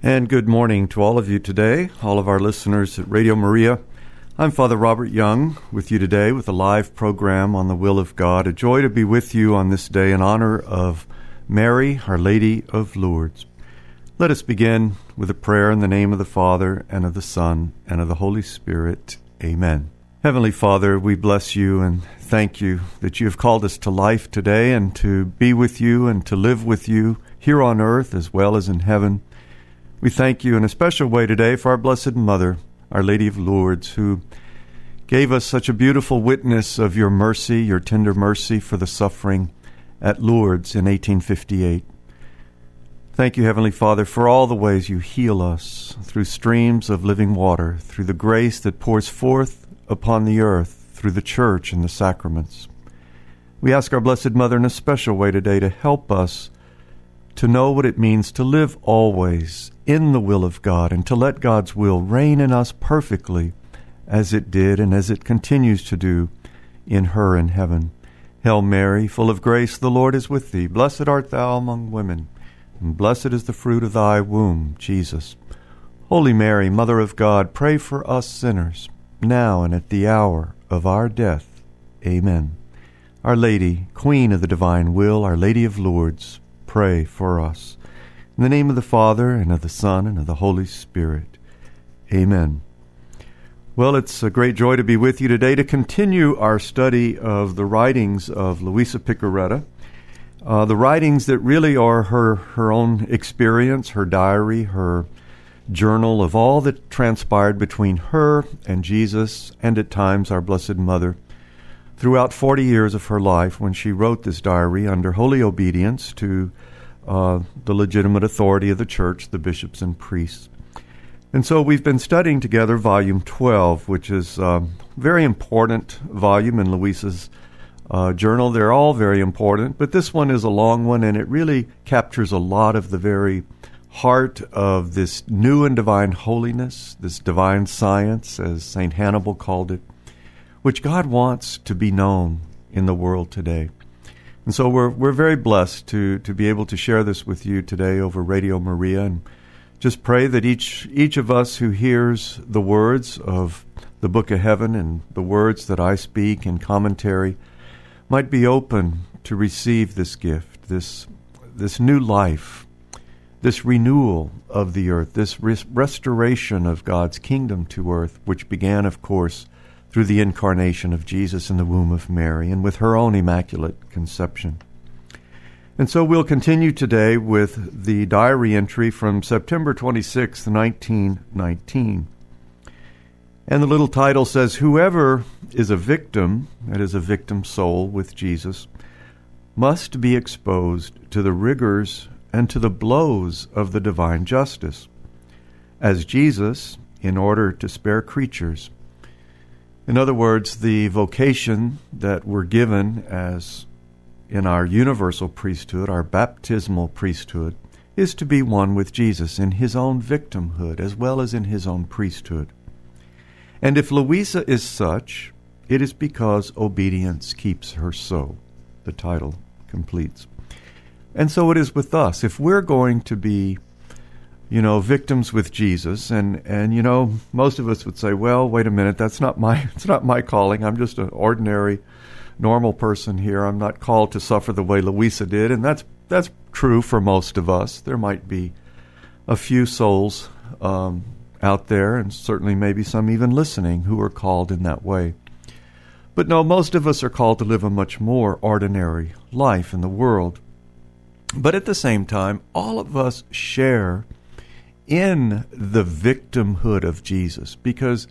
And good morning to all of you today, all of our listeners at Radio Maria. I'm Father Robert Young with you today with a live program on the will of God. A joy to be with you on this day in honor of Mary, Our Lady of Lourdes. Let us begin with a prayer in the name of the Father, and of the Son, and of the Holy Spirit. Amen. Heavenly Father, we bless you and thank you that you have called us to life today and to be with you and to live with you here on earth as well as in heaven. We thank you in a special way today for our Blessed Mother, Our Lady of Lourdes, who gave us such a beautiful witness of your mercy, your tender mercy for the suffering at Lourdes in 1858. Thank you, Heavenly Father, for all the ways you heal us through streams of living water, through the grace that pours forth upon the earth, through the Church and the sacraments. We ask our Blessed Mother in a special way today to help us to know what it means to live always in the will of God and to let God's will reign in us perfectly as it did and as it continues to do in her in heaven. Hail Mary, full of grace, the Lord is with thee. Blessed art thou among women, and blessed is the fruit of thy womb, Jesus. Holy Mary, Mother of God, pray for us sinners, now and at the hour of our death. Amen. Our Lady, Queen of the divine will, Our Lady of Lourdes, pray for us. In the name of the Father, and of the Son, and of the Holy Spirit. Amen. Well, it's a great joy to be with you today to continue our study of the writings of Luisa Piccarreta, the writings that really are her own experience, her diary, her journal of all that transpired between her and Jesus, and at times our Blessed Mother, throughout 40 years of her life when she wrote this diary under holy obedience to the legitimate authority of the Church, the bishops and priests. And so we've been studying together Volume 12, which is a very important volume in Luisa's journal. They're all very important, but this one is a long one, and it really captures a lot of the very heart of this new and divine holiness, this divine science, as St. Hannibal called it, which God wants to be known in the world today. And so we're very blessed to be able to share this with you today over Radio Maria, and just pray that each of us who hears the words of the Book of Heaven and the words that I speak in commentary might be open to receive this gift, this new life, this renewal of the earth, this restoration of God's kingdom to earth, which began, of course, through the incarnation of Jesus in the womb of Mary and with her own immaculate conception. And so we'll continue today with the diary entry from September 26, 1919. And the little title says, "Whoever is a victim, that is a victim soul with Jesus, must be exposed to the rigors and to the blows of the divine justice, as Jesus, in order to spare creatures." In other words, the vocation that we're given as in our universal priesthood, our baptismal priesthood, is to be one with Jesus in his own victimhood as well as in his own priesthood. And if Luisa is such, it is because obedience keeps her so, the title completes. And so it is with us. If we're going to be victims with Jesus, and most of us would say, well, wait a minute, it's not my calling. I'm just an ordinary, normal person here. I'm not called to suffer the way Luisa did, and that's true for most of us. There might be a few souls out there, and certainly maybe some even listening, who are called in that way. But no, most of us are called to live a much more ordinary life in the world. But at the same time, all of us share in the victimhood of Jesus, because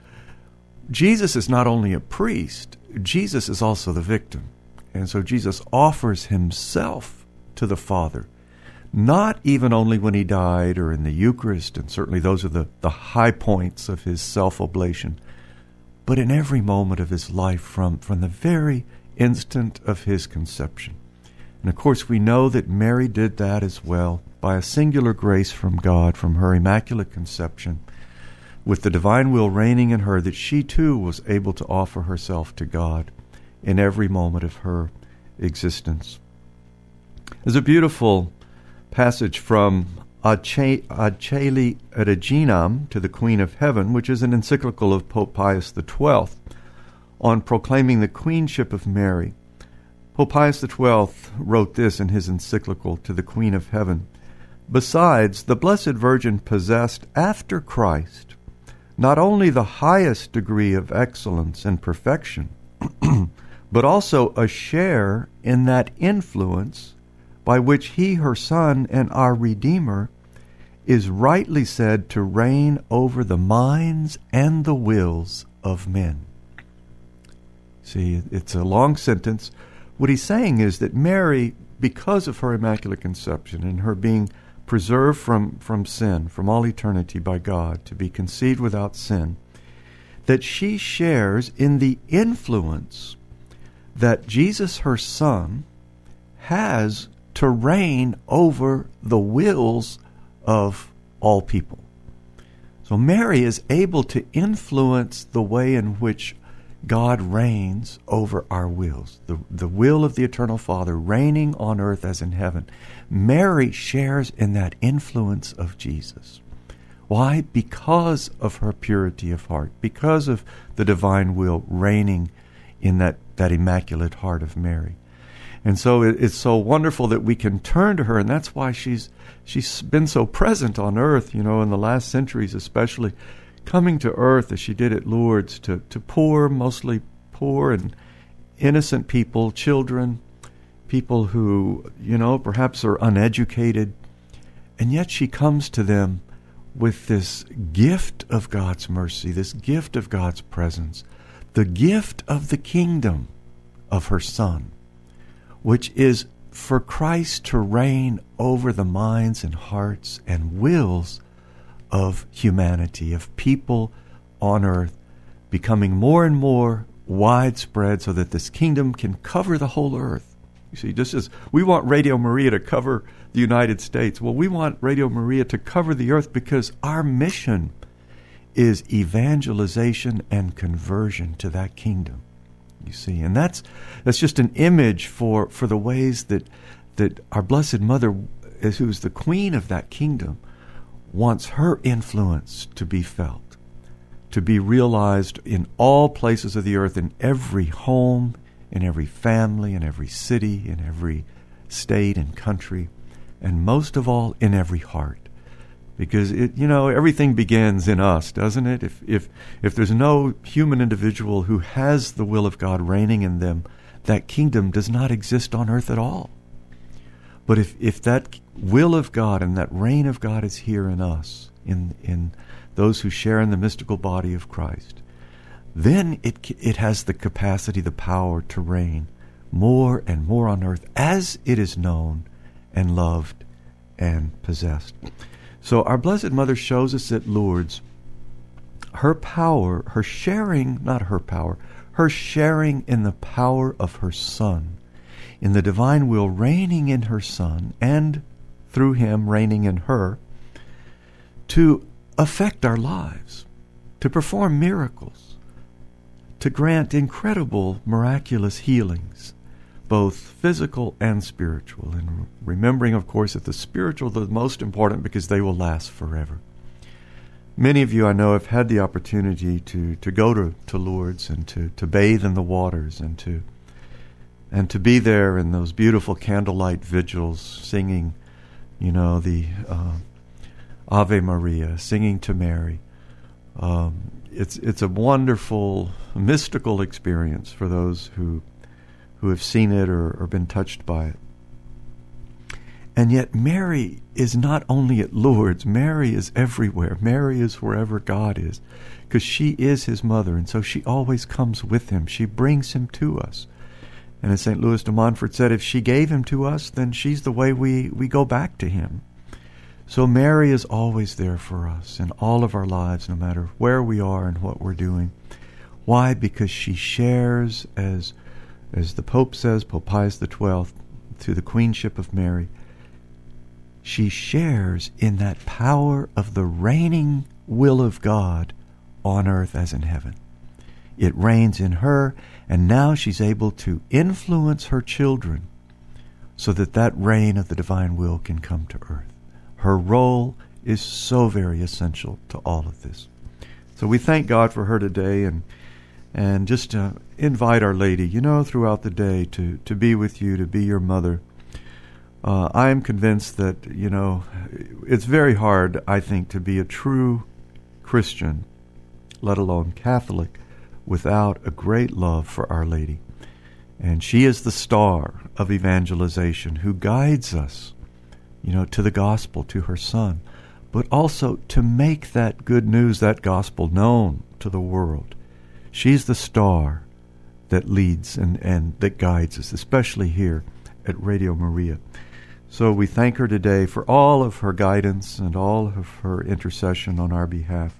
Jesus is not only a priest, Jesus is also the victim. And so Jesus offers himself to the Father, not even only when he died or in the Eucharist, and certainly those are the high points of his self-oblation, but in every moment of his life from the very instant of his conception. And of course we know that Mary did that as well, by a singular grace from God, from her Immaculate Conception, with the divine will reigning in her, that she too was able to offer herself to God in every moment of her existence. There's a beautiful passage from Cœli Reginam, to the Queen of Heaven, which is an encyclical of Pope Pius XII on proclaiming the queenship of Mary. Pope Pius XII wrote this in his encyclical to the Queen of Heaven: "Besides, the Blessed Virgin possessed, after Christ, not only the highest degree of excellence and perfection, but also a share in that influence by which he, her Son, and our Redeemer, is rightly said to reign over the minds and the wills of men." See, it's a long sentence. What he's saying is that Mary, because of her Immaculate Conception and her being preserved from sin, from all eternity by God, to be conceived without sin, that she shares in the influence that Jesus, her Son, has to reign over the wills of all people. So Mary is able to influence the way in which God reigns over our wills, the will of the Eternal Father reigning on earth as in heaven. Mary shares in that influence of Jesus. Why? Because of her purity of heart, because of the divine will reigning in that immaculate heart of Mary. And so it's so wonderful that we can turn to her, and that's why she's been so present on earth, in the last centuries especially, coming to earth as she did at Lourdes to mostly poor and innocent people, children, people who, perhaps are uneducated, and yet she comes to them with this gift of God's mercy, this gift of God's presence, the gift of the kingdom of her Son, which is for Christ to reign over the minds and hearts and wills of humanity, of people on earth, becoming more and more widespread so that this kingdom can cover the whole earth. You see, just as we want Radio Maria to cover the United States, well, we want Radio Maria to cover the earth because our mission is evangelization and conversion to that kingdom. You see, and that's just an image for the ways that our Blessed Mother, who's the queen of that kingdom, wants her influence to be felt, to be realized in all places of the earth, in every home, in every family, in every city, in every state and country, and most of all, in every heart. Because everything begins in us, doesn't it? If there's no human individual who has the will of God reigning in them, that kingdom does not exist on earth at all. But if that will of God and that reign of God is here in us, in those who share in the mystical body of Christ, then it has the capacity, the power to reign more and more on earth as it is known and loved and possessed. So our Blessed Mother shows us at Lourdes her power, her sharing in the power of her Son, in the divine will reigning in her Son, and through him reigning in her, to affect our lives, to perform miracles, to grant incredible miraculous healings, both physical and spiritual, and remembering, of course, that the spiritual are the most important because they will last forever. Many of you, I know, have had the opportunity to go to Lourdes and to bathe in the waters and to be there in those beautiful candlelight vigils, singing, the Ave Maria, singing to Mary. It's a wonderful, mystical experience for those who have seen it or been touched by it. And yet Mary is not only at Lourdes, Mary is everywhere. Mary is wherever God is, because she is his mother, and so she always comes with him. She brings him to us. And as St. Louis de Montfort said, if she gave him to us, then she's the way we go back to him. So Mary is always there for us in all of our lives, no matter where we are and what we're doing. Why? Because she shares, as the Pope says, Pope Pius XII, through the queenship of Mary, she shares in that power of the reigning will of God on earth as in heaven. It reigns in her, and now she's able to influence her children so that reign of the divine will can come to earth. Her role is so very essential to all of this. So we thank God for her today, and just invite Our Lady, throughout the day to be with you, to be your mother. I am convinced that, it's very hard, I think, to be a true Christian, let alone Catholic, without a great love for Our Lady. And she is the star of evangelization who guides us, to the gospel, to her Son, but also to make that good news, that gospel, known to the world. She's the star that leads and that guides us, especially here at Radio Maria. So we thank her today for all of her guidance and all of her intercession on our behalf.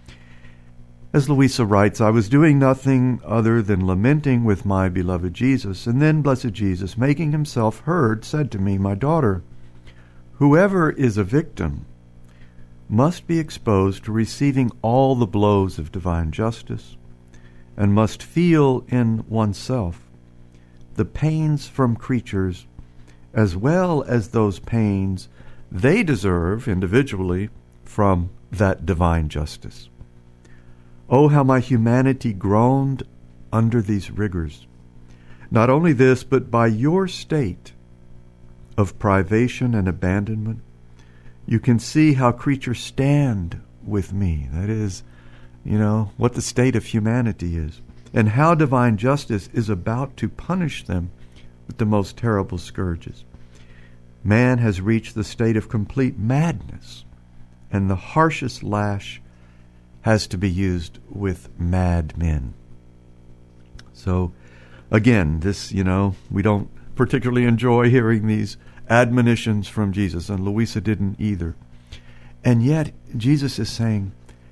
As Louisa writes, I was doing nothing other than lamenting with my beloved Jesus, and then blessed Jesus, making himself heard, said to me, my daughter, whoever is a victim must be exposed to receiving all the blows of divine justice, and must feel in oneself the pains from creatures as well as those pains they deserve individually from that divine justice. Oh, how my humanity groaned under these rigors. Not only this, but by your state of privation and abandonment, you can see how creatures stand with me. That is, what the state of humanity is, and how divine justice is about to punish them with the most terrible scourges. Man has reached the state of complete madness, and the harshest lash has to be used with mad men. So, again, this, we don't particularly enjoy hearing these admonitions from Jesus, and Louisa didn't either. And yet, Jesus is saying,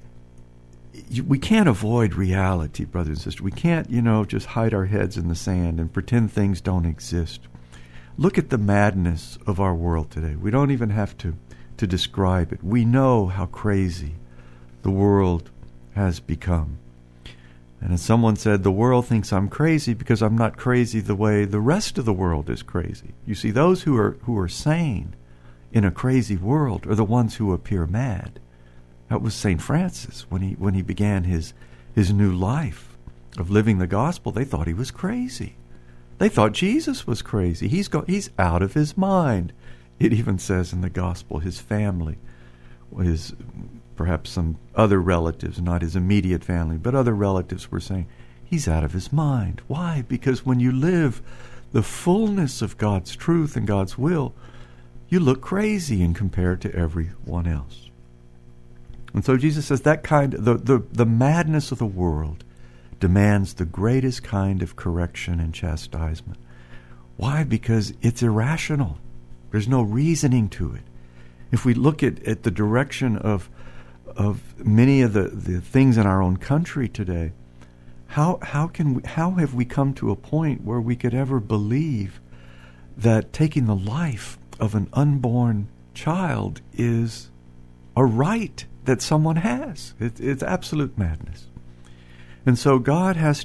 we can't avoid reality, brothers and sisters. We can't, just hide our heads in the sand and pretend things don't exist. Look at the madness of our world today. We don't even have to describe it. We know how crazy the world has become. And as someone said, the world thinks I'm crazy because I'm not crazy the way the rest of the world is crazy. You see, those who are sane in a crazy world are the ones who appear mad. That was St. Francis when he began his new life of living the gospel. They thought he was crazy. They thought Jesus was crazy. He's out of his mind. It even says in the gospel his family, his perhaps some other relatives, not his immediate family, but other relatives were saying, he's out of his mind. Why? Because when you live the fullness of God's truth and God's will, you look crazy in compared to everyone else. And so Jesus says that the madness of the world demands the greatest kind of correction and chastisement. Why? Because it's irrational. There's no reasoning to it. If we look at the direction of many of the things in our own country today, how have we come to a point where we could ever believe that taking the life of an unborn child is a right that someone has? It's absolute madness. And so God has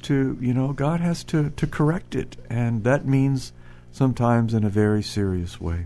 to correct it, and that means sometimes in a very serious way.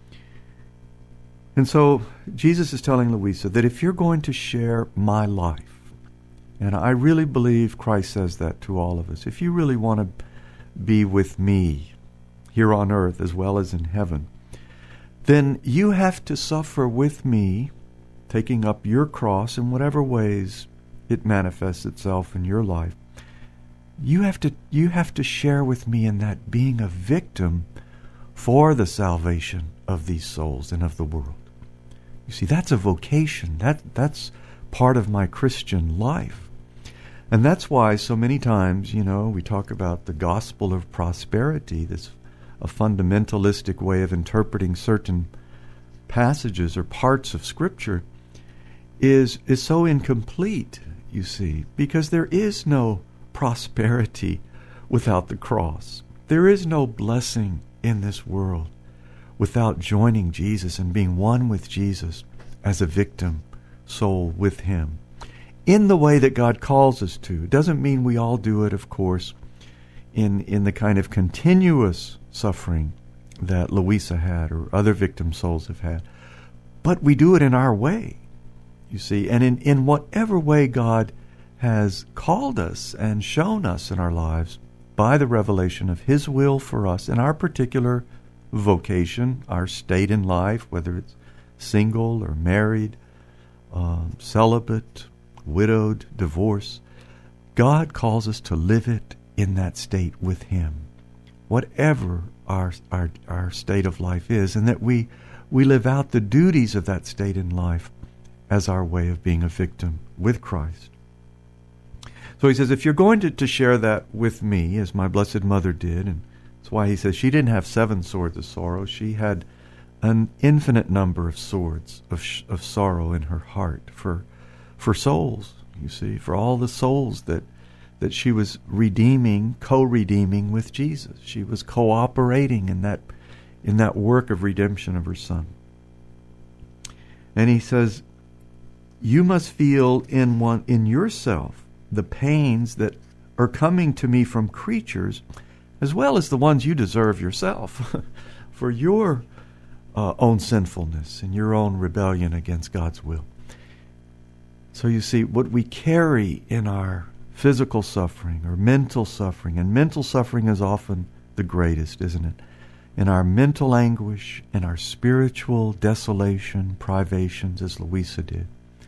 And so Jesus is telling Louisa that if you're going to share my life, and I really believe Christ says that to all of us, if you really want to be with me here on earth as well as in heaven, then you have to suffer with me, taking up your cross in whatever ways it manifests itself in your life. You have to share with me in that being a victim for the salvation of these souls and of the world. You see, that's a vocation. That's part of my Christian life. And that's why so many times, we talk about the gospel of prosperity, a fundamentalistic way of interpreting certain passages or parts of Scripture is so incomplete, you see, because there is no prosperity without the cross. There is no blessing in this world without joining Jesus and being one with Jesus as a victim soul with him in the way that God calls us to. It doesn't mean we all do it, of course, in the kind of continuous suffering that Louisa had or other victim souls have had. but we do it in our way, you see. And in whatever way God has called us and shown us in our lives by the revelation of His will for us in our particular vocation, our state in life, whether it's single or married, celibate, widowed, divorced, God calls us to live it in that state with Him, whatever our state of life is, and that we live out the duties of that state in life as our way of being a victim with Christ. So he says, if you're going to share that with me, as my Blessed Mother did, and that's why he says she didn't have 7 swords of sorrow, she had an infinite number of swords of sorrow in her heart for souls, you see, for all the souls that she was redeeming, co-redeeming with Jesus. She was cooperating in that work of redemption of her Son. And he says, you must feel in yourself the pains that are coming to me from creatures, as well as the ones you deserve yourself, for your own sinfulness and your own rebellion against God's will. So you see, what we carry in our physical suffering or mental suffering, and mental suffering is often the greatest, isn't it? In our mental anguish, in our spiritual desolation, privations, as Louisa did,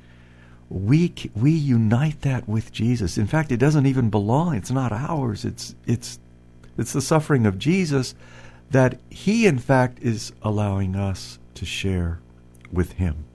we unite that with Jesus. In fact, it doesn't even belong. It's not ours. It's the suffering of Jesus that He, in fact, is allowing us to share with Him.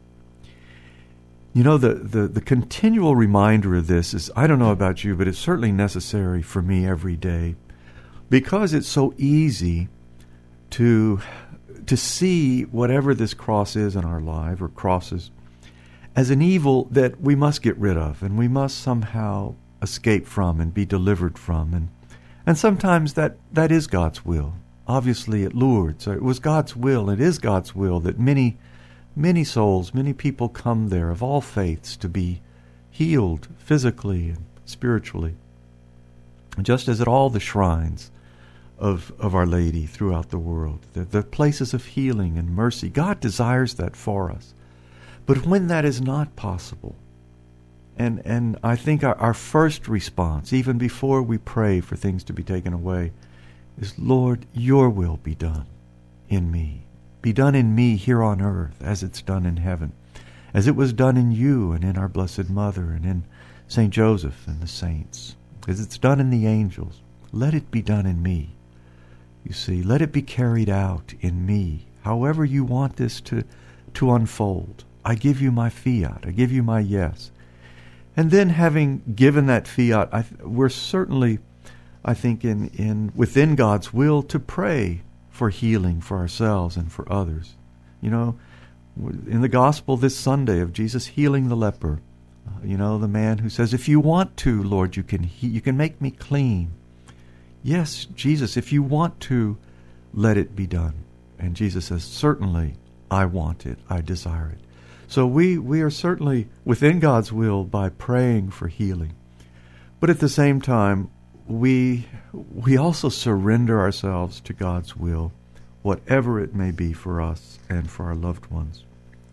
You know, the continual reminder of this is, I don't know about you, but it's certainly necessary for me every day, because it's so easy to see whatever this cross is in our life, or crosses, as an evil that we must get rid of, and we must somehow escape from and be delivered from. And sometimes that is God's will. Obviously at Lourdes, it was God's will, it is God's will that many souls, many people come there of all faiths to be healed physically and spiritually, just as at all the shrines of Our Lady throughout the world, the places of healing and mercy. God desires that for us. But when that is not possible, and I think our first response, even before we pray for things to be taken away, is, Lord, your will be done in me. Be done in me here on earth as it's done in heaven, as it was done in you and in our Blessed Mother and in St. Joseph and the saints, as it's done in the angels. Let it be done in me. You see, let it be carried out in me, however you want this to unfold. I give you my fiat. I give you my yes. And then, having given that fiat, we're certainly, I think, within God's will to pray for healing for ourselves and for others. You know, in the gospel this Sunday of Jesus healing the leper, the man who says, if you want to, Lord, you can make me clean. Yes, Jesus, if you want to, let it be done. And Jesus says, certainly, I want it. I desire it. So we are certainly within God's will by praying for healing. But at the same time, we also surrender ourselves to God's will, whatever it may be for us and for our loved ones.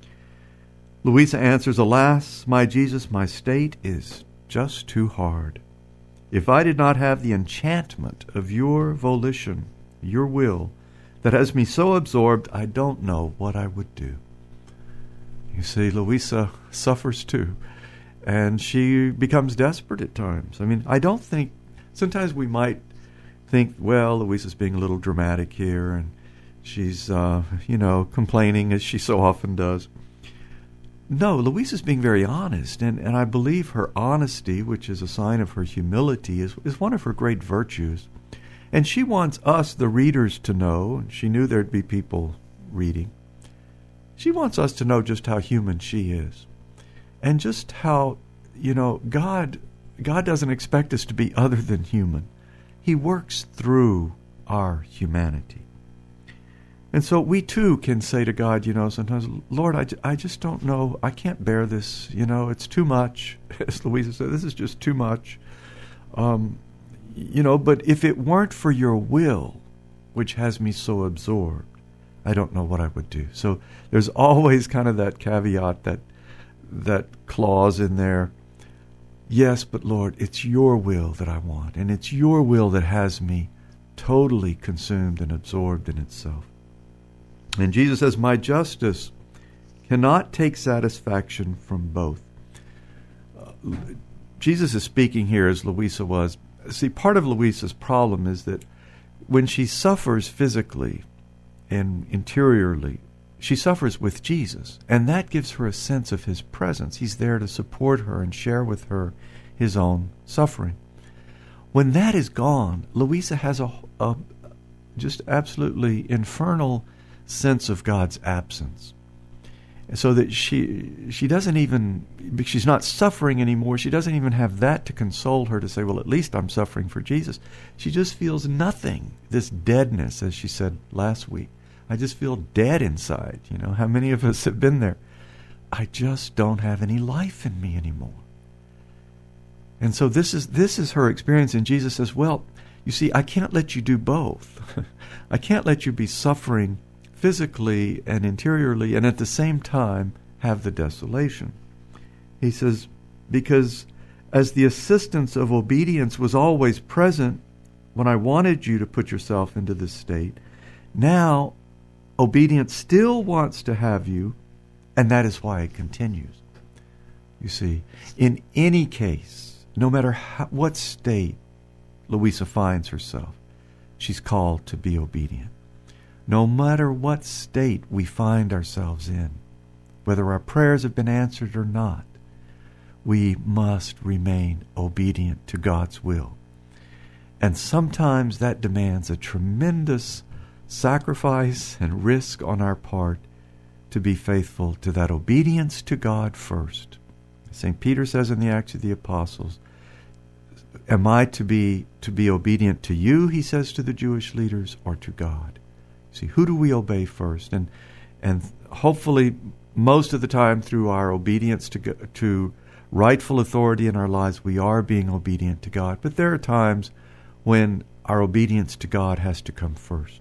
Louisa answers, alas, my Jesus, my state is just too hard. If I did not have the enchantment of your volition, your will, that has me so absorbed, I don't know what I would do. You see, Louisa suffers too, and she becomes desperate at times. I mean, I don't think, sometimes we might think, well, Louisa's being a little dramatic here, and she's, complaining as she so often does. No, Louisa's being very honest, and I believe her honesty, which is a sign of her humility, is one of her great virtues. And she wants us, the readers, to know, and she knew there'd be people reading, she wants us to know just how human she is. And just how, God doesn't expect us to be other than human. He works through our humanity. And so we too can say to God, sometimes, Lord, I just don't know. I can't bear this. It's too much. As Louisa said, this is just too much. But if it weren't for your will, which has me so absorbed, I don't know what I would do. So there's always kind of that caveat, that clause in there. Yes, but Lord, it's your will that I want, and it's your will that has me totally consumed and absorbed in itself. And Jesus says, my justice cannot take satisfaction from both. Jesus is speaking here as Louisa was. See, part of Louisa's problem is that when she suffers physically and interiorly, she suffers with Jesus, and that gives her a sense of his presence. He's there to support her and share with her his own suffering. When that is gone, Louisa has a just absolutely infernal sense of God's absence. So that she doesn't even, because she's not suffering anymore, she doesn't even have that to console her, to say, well, at least I'm suffering for Jesus. She just feels nothing, this deadness, as she said last week. I just feel dead inside. You know, how many of us have been there? I just don't have any life in me anymore. And so this is her experience, and Jesus says, well, you see, I can't let you do both. I can't let you be suffering physically and interiorly and at the same time have the desolation. He says, because as the assistance of obedience was always present when I wanted you to put yourself into this state, now obedience still wants to have you, and that is why it continues. You see, in any case, no matter what state Louisa finds herself, she's called to be obedient. No matter what state we find ourselves in, whether our prayers have been answered or not, we must remain obedient to God's will. And sometimes that demands a tremendous sacrifice and risk on our part to be faithful to that obedience to God first. St. Peter says in the Acts of the Apostles, am I to be obedient to you, he says to the Jewish leaders, or to God? See, who do we obey first? And hopefully most of the time through our obedience to rightful authority in our lives, we are being obedient to God. But there are times when our obedience to God has to come first.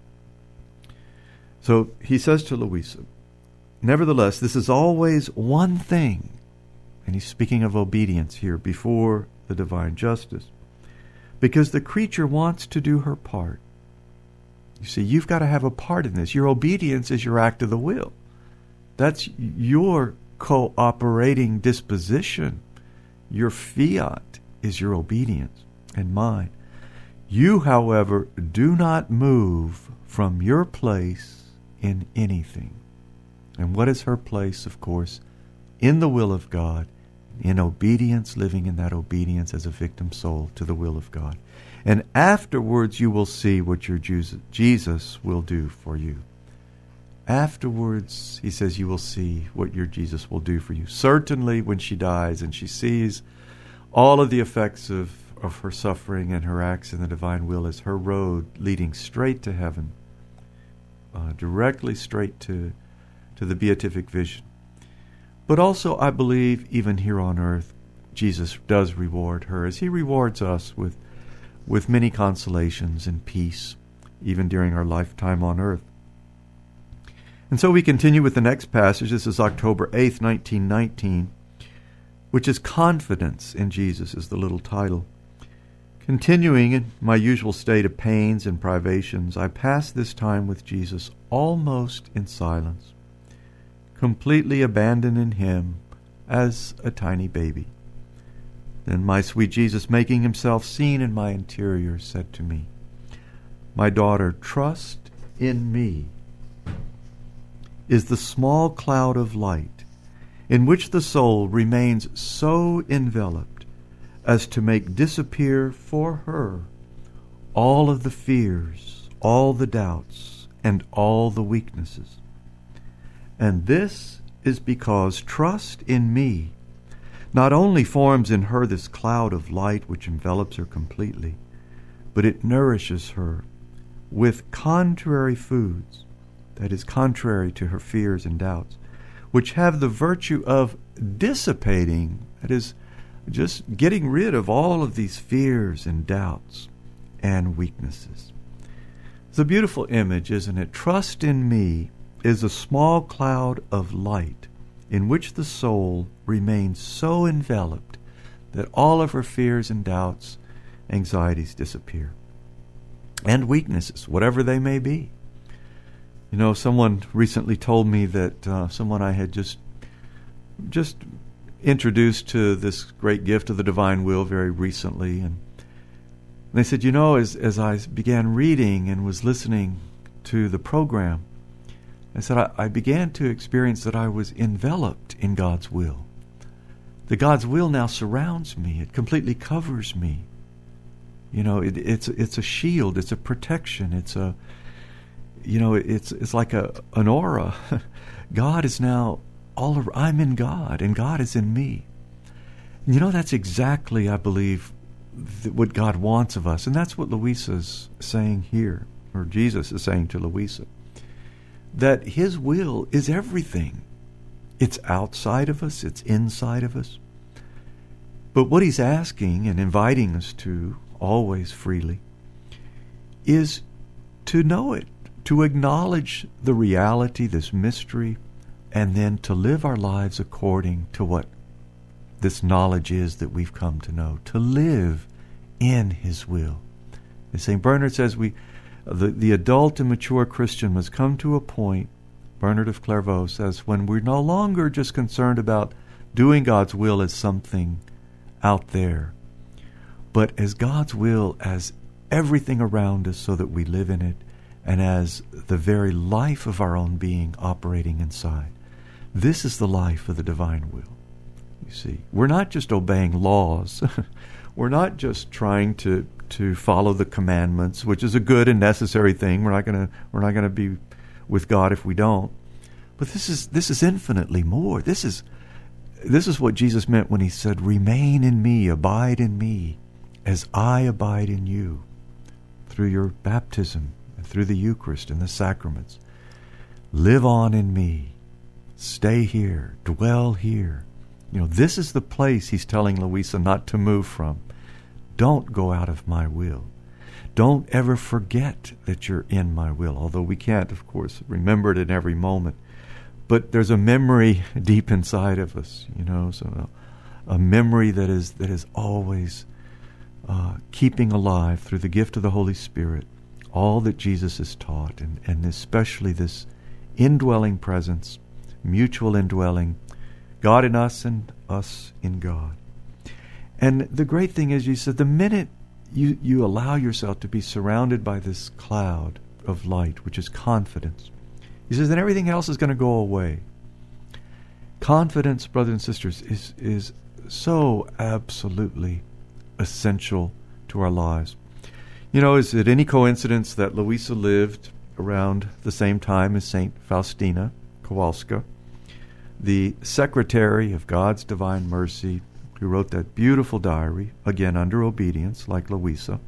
So he says to Louisa, nevertheless, this is always one thing, and he's speaking of obedience here before the divine justice, because the creature wants to do her part. You see, you've got to have a part in this. Your obedience is your act of the will. That's your cooperating disposition. Your fiat is your obedience and mine. You, however, do not move from your place in anything. And what is her place, of course? In the will of God, in obedience, living in that obedience as a victim soul to the will of God. And afterwards you will see what your Jesus will do for you. Afterwards, he says, you will see what your Jesus will do for you. Certainly when she dies and she sees all of the effects of her suffering and her acts in the divine will as her road leading straight to heaven, directly straight to the beatific vision. But also, I believe, even here on earth, Jesus does reward her, as he rewards us with many consolations and peace, even during our lifetime on earth. And so we continue with the next passage. This is October 8th, 1919, which is Confidence in Jesus, is the little title. Continuing in my usual state of pains and privations, I pass this time with Jesus almost in silence, completely abandoned in him as a tiny baby. Then my sweet Jesus, making himself seen in my interior, said to me, my daughter, trust in me is the small cloud of light in which the soul remains so enveloped as to make disappear for her all of the fears, all the doubts, and all the weaknesses. And this is because trust in me not only forms in her this cloud of light which envelops her completely, but it nourishes her with contrary foods, that is, contrary to her fears and doubts, which have the virtue of dissipating, that is, just getting rid of all of these fears and doubts and weaknesses. It's a beautiful image, isn't it? Trust in me is a small cloud of light in which the soul remains so enveloped that all of her fears and doubts, anxieties disappear. And weaknesses, whatever they may be. You know, someone recently told me that someone I had just introduced to this great gift of the divine will very recently, and they said, you know, as I began reading and was listening to the program, I said, I began to experience that I was enveloped in God's will. That God's will now surrounds me. It completely covers me. You know, it's a shield. It's a protection. It's like an aura. God is now all around. I'm in God, and God is in me. You know, that's exactly, I believe, what God wants of us. And that's what Louisa's saying here, or Jesus is saying to Louisa, that his will is everything. It's outside of us, it's inside of us. But what he's asking and inviting us to, always freely, is to know it, to acknowledge the reality, this mystery, and then to live our lives according to what this knowledge is that we've come to know, to live in his will. As St. Bernard says, the adult and mature Christian must come to a point, Bernard of Clairvaux says, when we're no longer just concerned about doing God's will as something out there, but as God's will as everything around us so that we live in it, and as the very life of our own being operating inside. This is the life of the divine will. You see, we're not just obeying laws. We're not just trying to follow the commandments, which is a good and necessary thing. We're not going to be with God if we don't. But this is infinitely more. This is what Jesus meant when he said, "Remain in me, abide in me, as I abide in you," through your baptism and through the Eucharist and the sacraments. Live on in me. Stay here. Dwell here. You know, this is the place he's telling Louisa not to move from. Don't go out of my will. Don't ever forget that you're in my will, although we can't, of course, remember it in every moment. But there's a memory deep inside of us, you know, so a memory that is always keeping alive through the gift of the Holy Spirit all that Jesus has taught, and especially this indwelling presence, mutual indwelling, God in us and us in God. And the great thing is, you said, the minute you allow yourself to be surrounded by this cloud of light, which is confidence, he says, then everything else is going to go away. Confidence, brothers and sisters, is so absolutely essential to our lives. You know, is it any coincidence that Louisa lived around the same time as St. Faustina Kowalska, the secretary of God's divine mercy, who wrote that beautiful diary, again under obedience, like Louisa,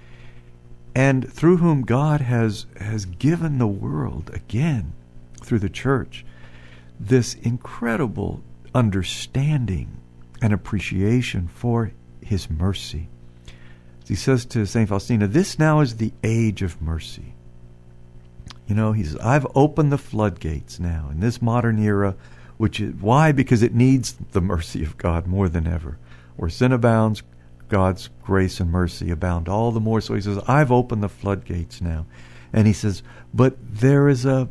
and through whom God has given the world, again, through the Church, this incredible understanding and appreciation for his mercy. He says to St. Faustina, this now is the age of mercy. You know, he says, I've opened the floodgates now in this modern era. Why? Because it needs the mercy of God more than ever. Where sin abounds, God's grace and mercy abound all the more. So he says, I've opened the floodgates now. And he says, but there is a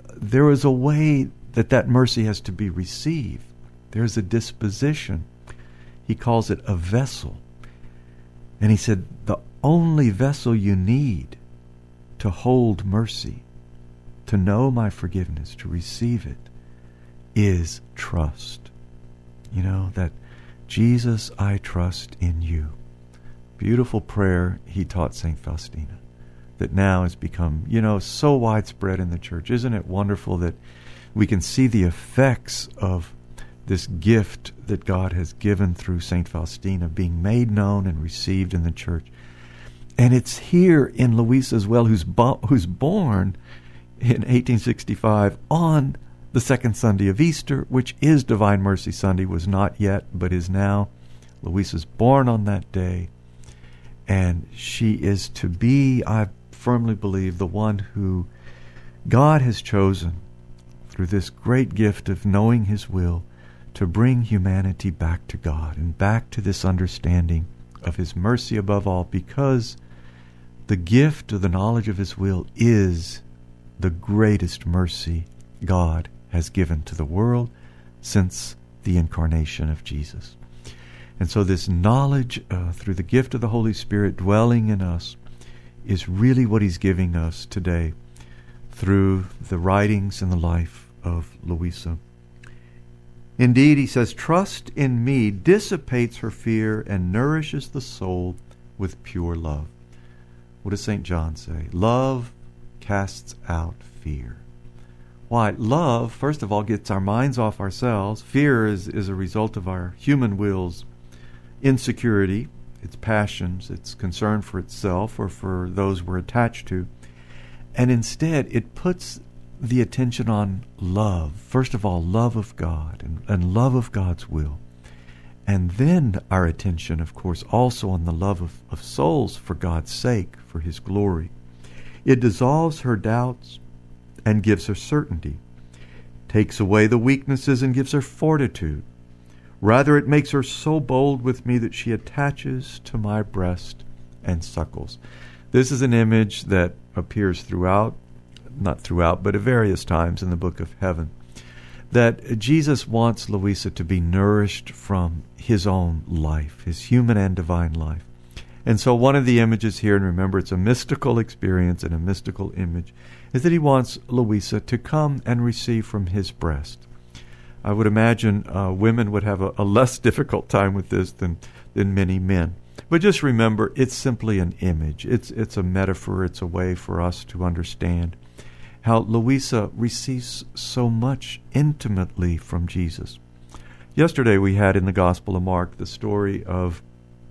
way that mercy has to be received. There's a disposition. He calls it a vessel. And he said, the only vessel you need to hold mercy, to know my forgiveness, to receive it, is trust. You know, that Jesus, I trust in you. Beautiful prayer he taught St. Faustina that now has become, you know, so widespread in the Church. Isn't it wonderful that we can see the effects of this gift that God has given through St. Faustina being made known and received in the Church? And it's here in Louisa as well, who's born in 1865 on the second Sunday of Easter, which is Divine Mercy Sunday, was not yet, but is now. Louisa's born on that day, and she is to be, I firmly believe, the one who God has chosen through this great gift of knowing His will to bring humanity back to God and back to this understanding of His mercy above all, because the gift of the knowledge of His will is the greatest mercy God has given to the world since the incarnation of Jesus. And so this knowledge through the gift of the Holy Spirit dwelling in us is really what He's giving us today through the writings and the life of Louisa. Indeed, he says, trust in me dissipates her fear and nourishes the soul with pure love. What does St. John say? Love casts out fear. Why? Love, first of all, gets our minds off ourselves. Fear is a result of our human will's insecurity, its passions, its concern for itself or for those we're attached to. And instead, it puts the attention on love. First of all, love of God and love of God's will. And then our attention, of course, also on the love of souls for God's sake, for His glory. It dissolves her doubts and gives her certainty, takes away the weaknesses and gives her fortitude. Rather, it makes her so bold with me that she attaches to my breast and suckles. This is an image that appears not throughout, but at various times in the Book of Heaven, that Jesus wants Louisa to be nourished from His own life, His human and divine life. And so one of the images here, and remember it's a mystical experience and a mystical image, is that He wants Louisa to come and receive from His breast. I would imagine women would have a less difficult time with this than many men. But just remember, it's simply an image. It's a metaphor. It's a way for us to understand how Louisa receives so much intimately from Jesus. Yesterday we had in the Gospel of Mark the story of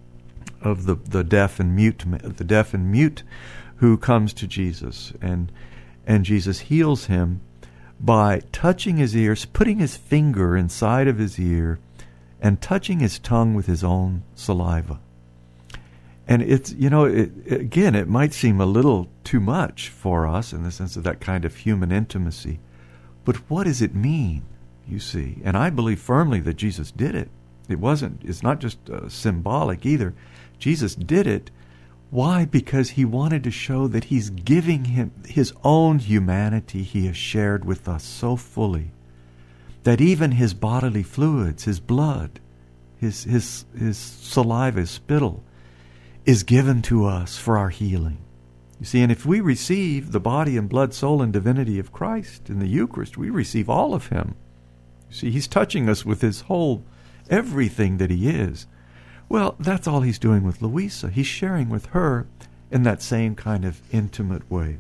the deaf and mute who comes to Jesus, and Jesus heals him by touching his ears, putting his finger inside of his ear, and touching his tongue with his own saliva. And it's, it might seem a little too much for us in the sense of that kind of human intimacy. But what does it mean, you see? And I believe firmly that Jesus did it. It's not just symbolic either. Jesus did it. Why? Because He wanted to show that He's giving Him His own humanity He has shared with us so fully, that even His bodily fluids, His blood, His saliva, His spittle, is given to us for our healing. You see, and if we receive the body and blood, soul, and divinity of Christ in the Eucharist, we receive all of Him. You see, He's touching us with His whole, everything that He is. Well, that's all He's doing with Louisa. He's sharing with her in that same kind of intimate way.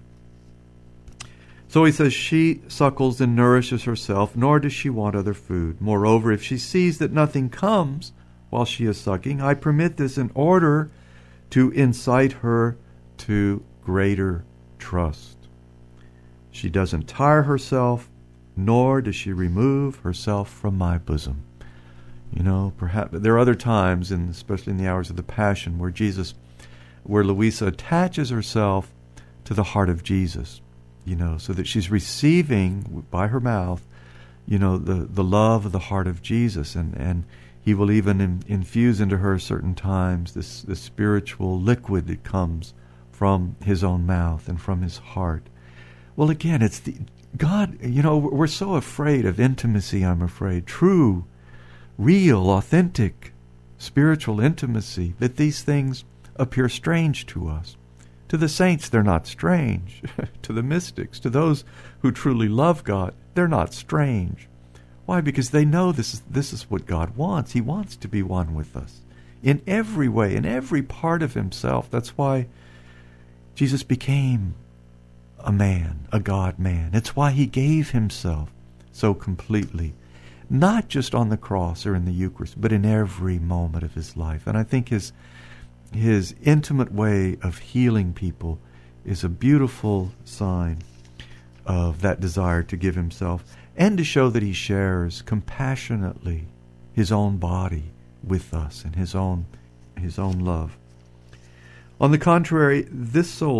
So he says, she suckles and nourishes herself, nor does she want other food. Moreover, if she sees that nothing comes while she is sucking, I permit this in order to incite her to greater trust. She doesn't tire herself, nor does she remove herself from my bosom. Perhaps there are other times, especially in the hours of the Passion, where Louisa attaches herself to the heart of Jesus, so that she's receiving by her mouth, the love of the heart of Jesus, and He will even infuse into her certain times this spiritual liquid that comes from His own mouth and from His heart. Well, again, it's God. We're so afraid of intimacy. I'm afraid true, real, authentic, spiritual intimacy, that these things appear strange to us. To the saints, they're not strange. To the mystics, to those who truly love God, they're not strange. Why? Because they know this is what God wants. He wants to be one with us in every way, in every part of Himself. That's why Jesus became a man, a God-man. It's why He gave Himself so completely, not just on the cross or in the Eucharist, but in every moment of His life. And I think His intimate way of healing people is a beautiful sign of that desire to give Himself and to show that He shares compassionately His own body with us and His own love. On the contrary, this soul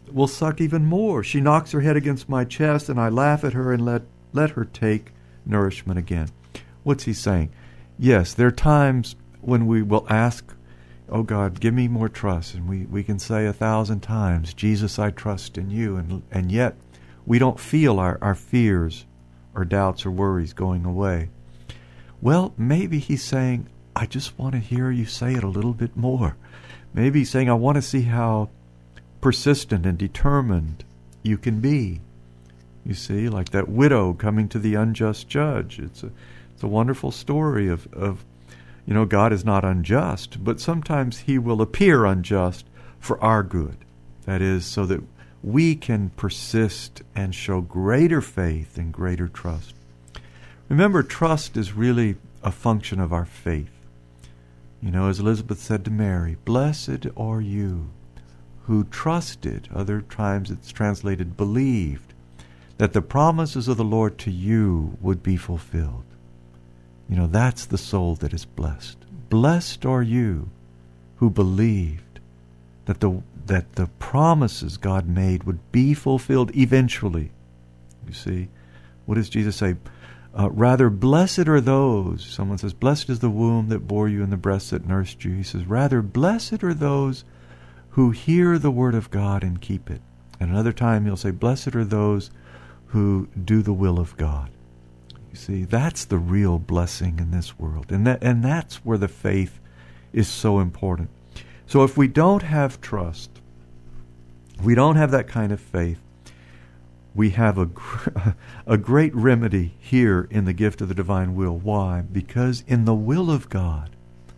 will suck even more. She knocks her head against my chest, and I laugh at her and let her take nourishment again. What's he saying? Yes, there are times when we will ask, oh God, give me more trust. And we can say 1,000 times, Jesus, I trust in you. And yet we don't feel our fears or doubts or worries going away. Well, maybe he's saying, I just want to hear you say it a little bit more. Maybe he's saying, I want to see how persistent and determined you can be. You see, like that widow coming to the unjust judge. It's a wonderful story of God is not unjust, but sometimes he will appear unjust for our good. That is, so that we can persist and show greater faith and greater trust. Remember, trust is really a function of our faith. As Elizabeth said to Mary, blessed are you who trusted, other times it's translated believed, that the promises of the Lord to you would be fulfilled. That's the soul that is blessed. Blessed are you who believed that the promises God made would be fulfilled eventually. You see, what does Jesus say? Rather, blessed are those, someone says, blessed is the womb that bore you and the breasts that nursed you. He says, rather, blessed are those who hear the word of God and keep it. And another time he'll say, blessed are those who do the will of God. You see, that's the real blessing in this world. And that's where the faith is so important. So if we don't have trust, we don't have that kind of faith, we have a great remedy here in the gift of the divine will. Why? Because in the will of God,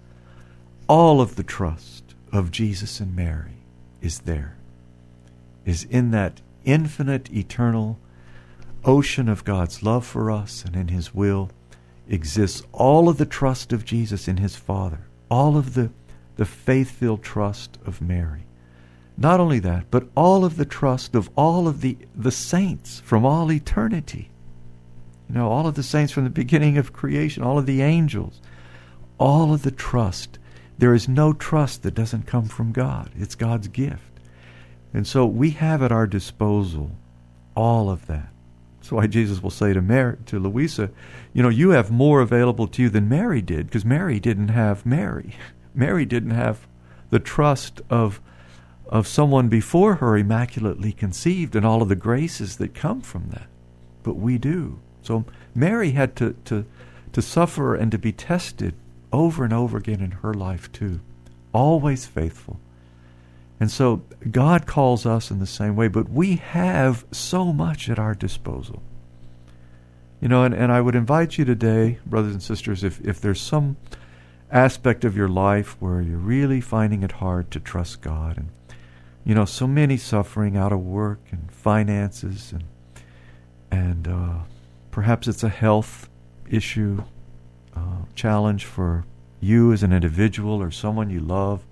all of the trust of Jesus and Mary is there, is in that infinite, eternal ocean of God's love for us, and in his will exists all of the trust of Jesus in his Father, all of the faith-filled trust of Mary. Not only that, but all of the trust of all of the saints from all eternity. All of the saints from the beginning of creation, all of the angels, all of the trust. There is no trust that doesn't come from God. It's God's gift. And so we have at our disposal all of that. That's why Jesus will say to Louisa, you have more available to you than Mary did, because Mary didn't have Mary. Mary didn't have the trust of someone before her immaculately conceived and all of the graces that come from that. But we do. So Mary had to suffer and to be tested over and over again in her life too. Always faithful. And so God calls us in the same way, but we have so much at our disposal. And I would invite you today, brothers and sisters, if there's some aspect of your life where you're really finding it hard to trust God, and so many suffering out of work and finances, and perhaps it's a health issue, challenge for you as an individual or someone you love.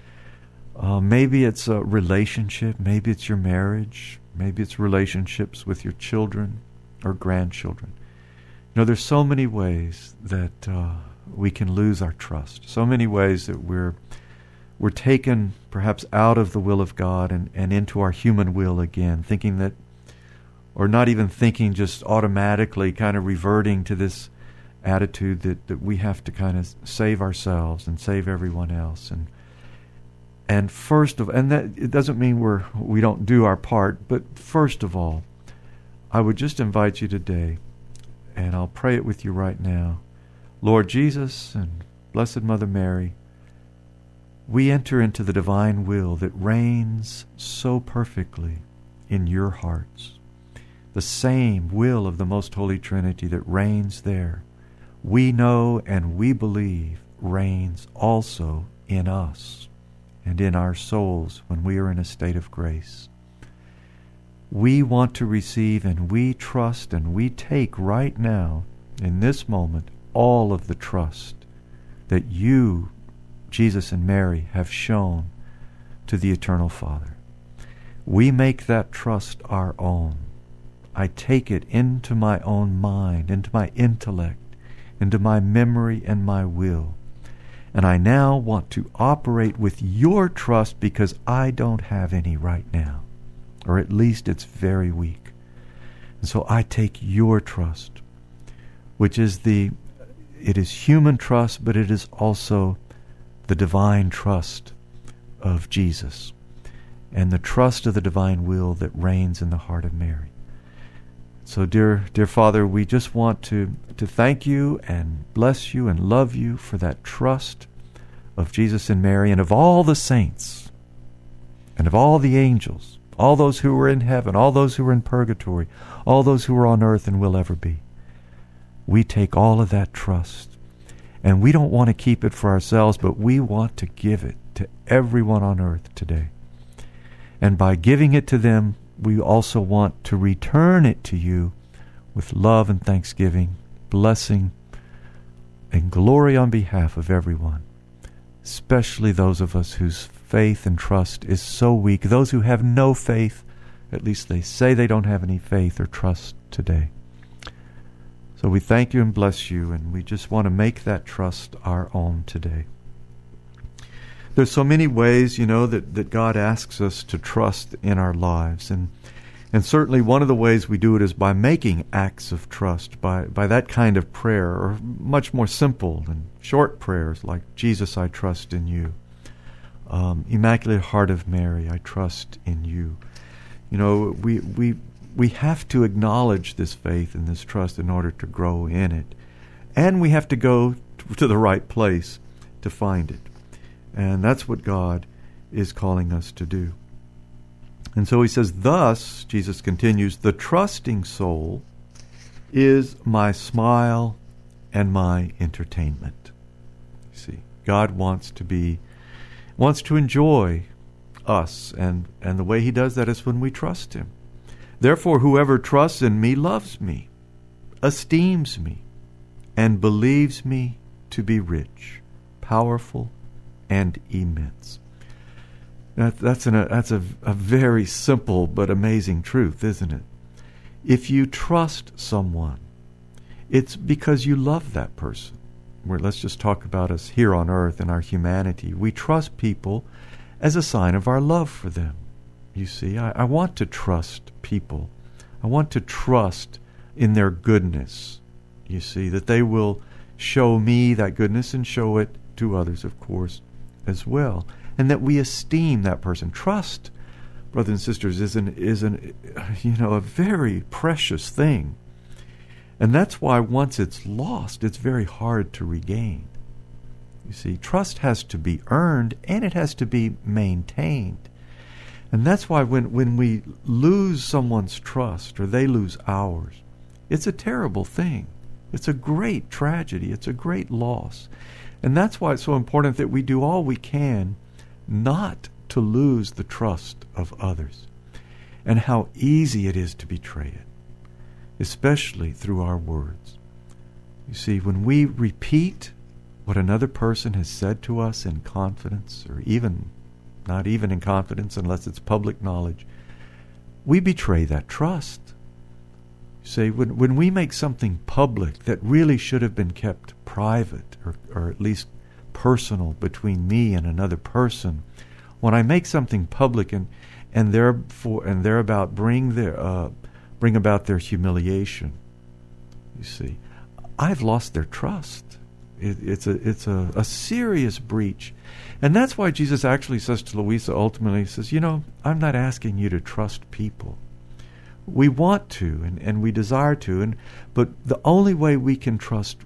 Maybe it's a relationship, maybe it's your marriage, maybe it's relationships with your children or grandchildren. There's so many ways that we can lose our trust, so many ways that we're taken perhaps out of the will of God and into our human will again, thinking that, or not even thinking, just automatically kind of reverting to this attitude that we have to kind of save ourselves and save everyone else. And first of, and that it doesn't mean we don't do our part, but first of all, I would just invite you today, and I'll pray it with you right now. Lord Jesus and Blessed Mother Mary, we enter into the divine will that reigns so perfectly in your hearts. The same will of the Most Holy Trinity that reigns there, we know and we believe reigns also in us and in our souls when we are in a state of grace. We want to receive and we trust and we take right now, in this moment, all of the trust that you, Jesus and Mary, have shown to the Eternal Father. We make that trust our own. I take it into my own mind, into my intellect, into my memory and my will. And I now want to operate with your trust because I don't have any right now. or at least it's very weak. And so I take your trust, which is it is human trust, but it is also the divine trust of Jesus and the trust of the divine will that reigns in the heart of Mary. So dear Father, we just want to thank you and bless you and love you for that trust of Jesus and Mary and of all the saints and of all the angels, all those who were in heaven, all those who were in purgatory, all those who are on earth and will ever be. We take all of that trust, and we don't want to keep it for ourselves, but we want to give it to everyone on earth today. And by giving it to them, we also want to return it to you with love and thanksgiving, blessing, and glory on behalf of everyone, especially those of us whose faith and trust is so weak. Those who have no faith, at least they say they don't have any faith or trust today. So we thank you and bless you, and we just want to make that trust our own today. There's so many ways, that God asks us to trust in our lives. And certainly one of the ways we do it is by making acts of trust, by that kind of prayer, or much more simple and short prayers like, Jesus, I trust in you. Immaculate Heart of Mary, I trust in you. We have to acknowledge this faith and this trust in order to grow in it. And we have to go to the right place to find it. And that's what God is calling us to do. And so he says, thus, Jesus continues, the trusting soul is my smile and my entertainment. You see, God wants to enjoy us, and the way he does that is when we trust him. Therefore, whoever trusts in me loves me, esteems me, and believes me to be rich, powerful, and immense. That's a very simple but amazing truth, isn't it? If you trust someone, it's because you love that person. Let's just talk about us here on earth and our humanity. We trust people as a sign of our love for them. You see, I want to trust people. I want to trust in their goodness. You see, that they will show me that goodness and show it to others, of course, as well. And that we esteem that person. Trust, brothers and sisters, is a very precious thing. And that's why once it's lost, it's very hard to regain. You see, trust has to be earned and it has to be maintained. And that's why when we lose someone's trust or they lose ours, it's a terrible thing. It's a great tragedy. It's a great loss. And that's why it's so important that we do all we can not to lose the trust of others. And how easy it is to betray it, especially through our words. You see, when we repeat what another person has said to us in confidence, or even not even in confidence unless it's public knowledge, we betray that trust. You see, when we make something public that really should have been kept private, or at least personal between me and another person, when I make something public and thereabout bring about their humiliation, you see, I've lost their trust. It's a serious breach. And that's why Jesus actually says to Louisa ultimately, he says, I'm not asking you to trust people. We want to, and we desire to, but the only way we can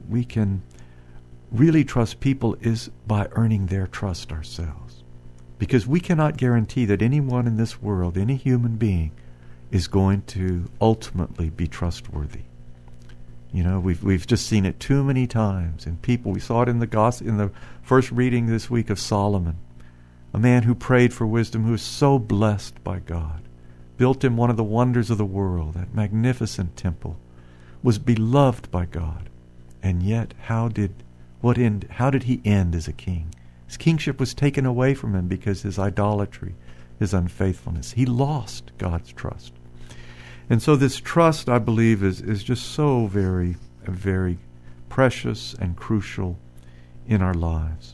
really trust people is by earning their trust ourselves. Because we cannot guarantee that anyone in this world, any human being, is going to ultimately be trustworthy. We've just seen it too many times in people. We saw it in the first reading this week of Solomon, a man who prayed for wisdom, who was so blessed by God, built him one of the wonders of the world, that magnificent temple, was beloved by God, and yet how did he end as a king? His kingship was taken away from him because his idolatry, his unfaithfulness. He lost God's trust. And so this trust, I believe, is just so very, very precious and crucial in our lives.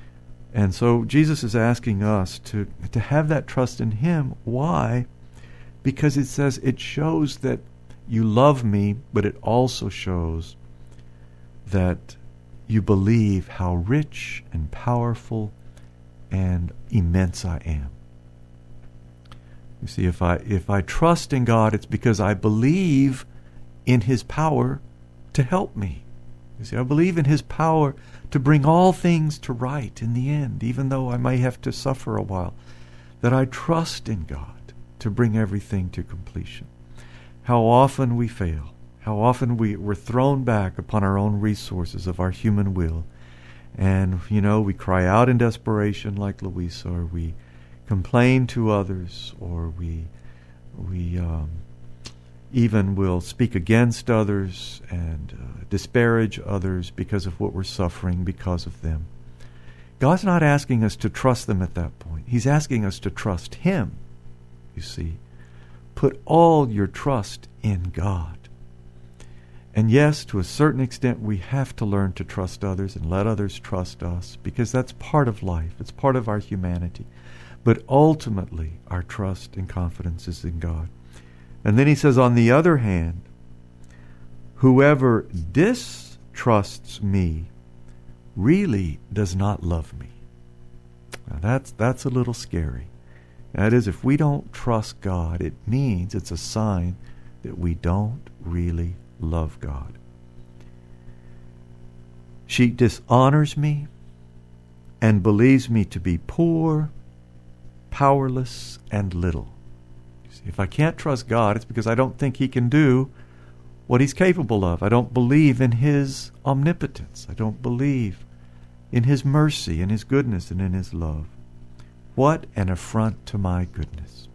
And so Jesus is asking us to have that trust in him. Why? because it says it shows that you love me, but it also shows that you believe how rich and powerful and immense I am. You see, if I trust in God, it's because I believe in His power to help me. You see, I believe in His power to bring all things to right in the end, even though I may have to suffer a while. That I trust in God to bring everything to completion. How often we fail. How often we're thrown back upon our own resources of our human will. And, we cry out in desperation like Louisa, or we complain to others, or we even will speak against others and disparage others because of what we're suffering because of them. God's not asking us to trust them at that point. He's asking us to trust Him, you see. Put all your trust in God. And yes, to a certain extent, we have to learn to trust others and let others trust us, because that's part of life. It's part of our humanity. But ultimately, our trust and confidence is in God. And then he says, on the other hand, whoever distrusts me really does not love me. Now that's a little scary. That is, if we don't trust God, it means it's a sign that we don't really love God. She dishonors me and believes me to be poor, powerless, and little. See, if I can't trust God, it's because I don't think He can do what He's capable of. I don't believe in His omnipotence. I don't believe in His mercy, in His goodness, and in His love. What an affront to my goodness.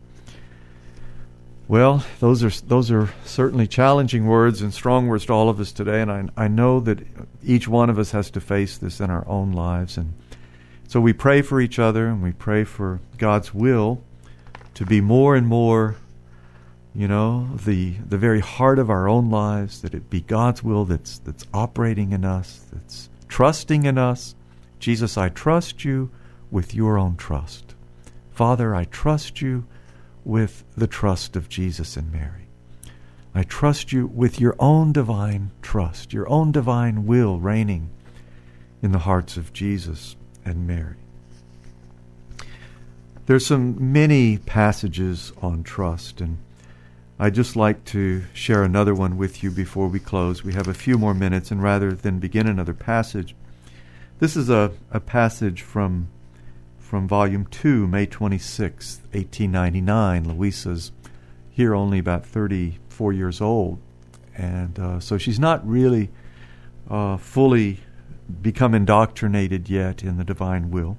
Well, those are certainly challenging words and strong words to all of us today, and I know that each one of us has to face this in our own lives. And so we pray for each other, and we pray for God's will to be more and more, the very heart of our own lives, that it be God's will that's operating in us, that's trusting in us. Jesus, I trust you with your own trust. Father, I trust you with the trust of Jesus and Mary. I trust you with your own divine trust, your own divine will reigning in the hearts of Jesus and Mary. There's many passages on trust, and I'd just like to share another one with you before we close. We have a few more minutes, and rather than begin another passage, this is a passage from Volume 2, May 26, 1899. Louisa's here only about 34 years old, and so she's not really fully become indoctrinated yet in the divine will.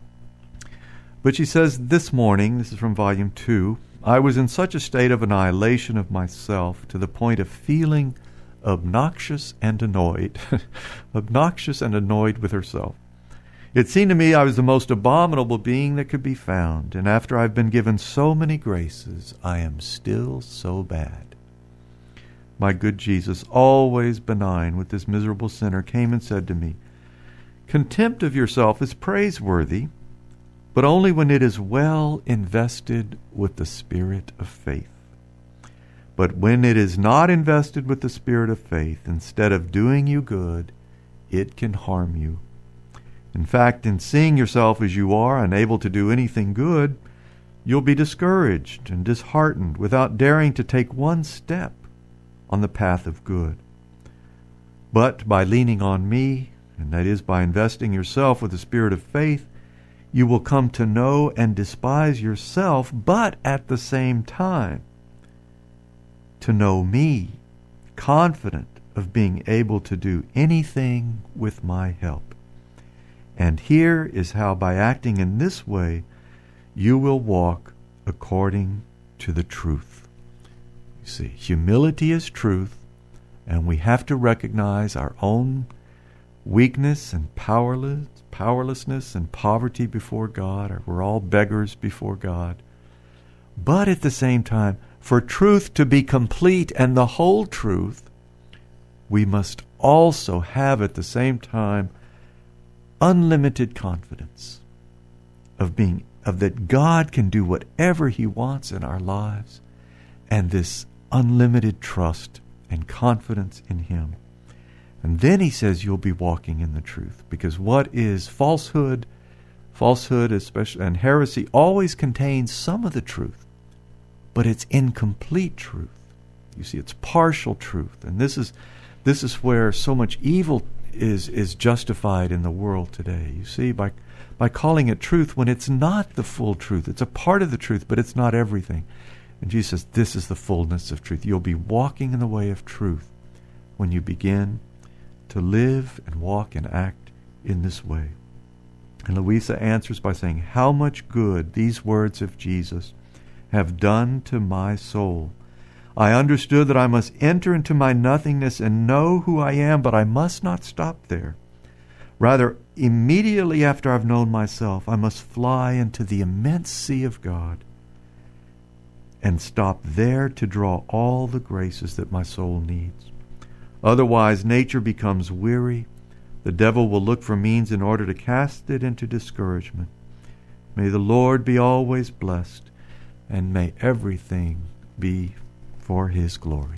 But she says, this morning, this is from Volume 2, I was in such a state of annihilation of myself to the point of feeling obnoxious and annoyed, obnoxious and annoyed with herself. It seemed to me I was the most abominable being that could be found, and after I've been given so many graces, I am still so bad. My good Jesus, always benign with this miserable sinner, came and said to me, contempt of yourself is praiseworthy, but only when it is well invested with the spirit of faith. But when it is not invested with the spirit of faith, instead of doing you good, it can harm you. In fact, in seeing yourself as you are, unable to do anything good, you'll be discouraged and disheartened without daring to take one step on the path of good. But by leaning on me, and that is by investing yourself with the spirit of faith, you will come to know and despise yourself, but at the same time, to know me, confident of being able to do anything with my help. And here is how, by acting in this way, you will walk according to the truth. You see, humility is truth, and we have to recognize our own weakness and powerlessness and poverty before God. We're all beggars before God. But at the same time, for truth to be complete and the whole truth, we must also have at the same time unlimited confidence of that God can do whatever He wants in our lives, and this unlimited trust and confidence in Him. And then He says you'll be walking in the truth. Because what is falsehood? Falsehood, especially, and heresy, always contains some of the truth, but it's incomplete truth. You see, it's partial truth. And this is where so much evil is justified in the world today. You see, by calling it truth when it's not the full truth. It's a part of the truth, but it's not everything. And Jesus says, this is the fullness of truth. You'll be walking in the way of truth when you begin to live and walk and act in this way. And Louisa answers by saying, how much good these words of Jesus have done to my soul. I understood that I must enter into my nothingness and know who I am, but I must not stop there. Rather, immediately after I've known myself, I must fly into the immense sea of God and stop there to draw all the graces that my soul needs. Otherwise, nature becomes weary. The devil will look for means in order to cast it into discouragement. May the Lord be always blessed, and may everything be for His glory.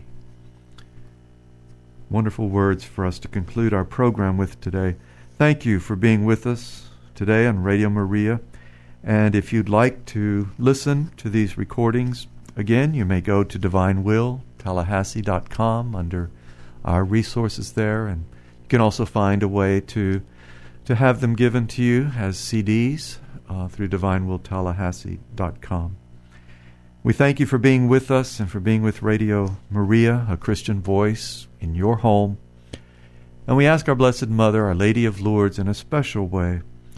Wonderful words for us to conclude our program with today. Thank you for being with us today on Radio Maria. And if you'd like to listen to these recordings, again, you may go to DivineWillTallahassee.com under our resources there, and you can also find a way to have them given to you as CDs through DivineWillTallahassee.com. We thank you for being with us and for being with Radio Maria, a Christian voice in your home. And we ask our Blessed Mother, Our Lady of Lourdes, in a special way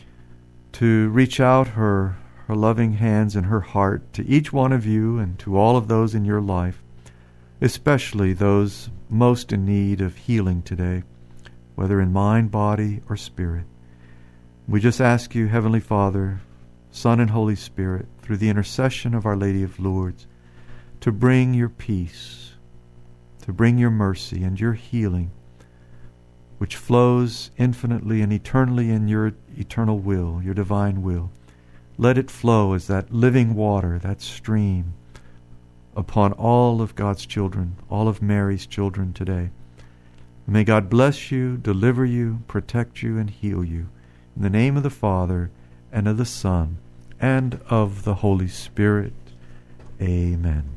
to reach out her loving hands and her heart to each one of you and to all of those in your life, especially those most in need of healing today, whether in mind, body, or spirit. We just ask you, Heavenly Father, Son, and Holy Spirit, through the intercession of Our Lady of Lourdes, to bring your peace, to bring your mercy and your healing, which flows infinitely and eternally in your eternal will, your divine will. Let it flow as that living water, that stream, upon all of God's children, all of Mary's children today. May God bless you, deliver you, protect you, and heal you. In the name of the Father, and of the Son, and of the Holy Spirit. Amen.